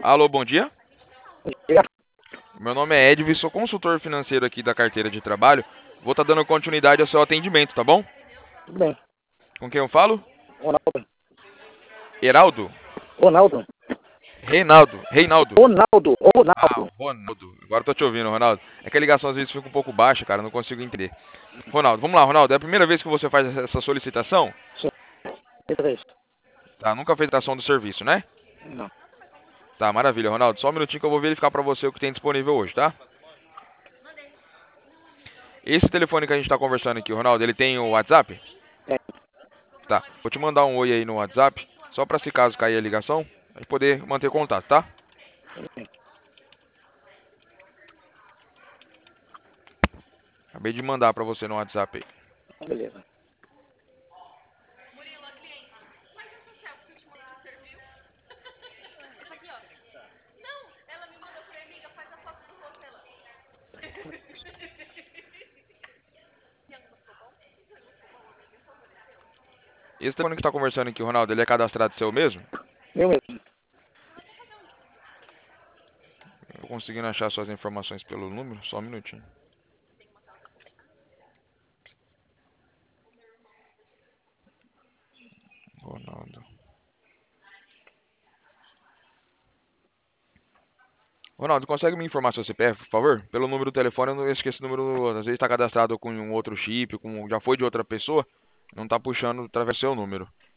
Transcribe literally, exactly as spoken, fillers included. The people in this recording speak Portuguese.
Alô, bom dia. Dia. Meu nome é Edvi, sou consultor financeiro aqui da carteira de trabalho. Vou estar dando continuidade ao seu atendimento, tá bom? Tudo bem. Com quem eu falo? Ronaldo. Heraldo? Ronaldo. Reinaldo? Reinaldo? Ronaldo. Ah, Ronaldo. Ronaldo. Agora eu tô te ouvindo, Ronaldo. É que a ligação às vezes fica um pouco baixa, cara, eu não consigo entender. Ronaldo, vamos lá, Ronaldo. É a primeira vez que você faz essa solicitação? Sim. Outra vez. Tá, nunca fez ação do serviço, né? Não. Tá, maravilha, Ronaldo. Só um minutinho que eu vou verificar pra você o que tem disponível hoje, tá? Esse telefone que a gente tá conversando aqui, Ronaldo, ele tem o WhatsApp? Tem. Tá, vou te mandar um oi aí no WhatsApp, só pra se caso cair a ligação, a gente poder manter contato, tá? Tudo bem. Acabei de mandar pra você no WhatsApp aí. Então, beleza. Esse telefone que tá conversando aqui, Ronaldo, ele é cadastrado seu mesmo? Eu mesmo. Tô conseguindo achar suas informações pelo número, só um minutinho. Ronaldo. Ronaldo, consegue me informar seu C P F, por favor? Pelo número do telefone, eu não esqueço esse número, às vezes tá cadastrado com um outro chip, com, já foi de outra pessoa, não tá puxando através do seu número.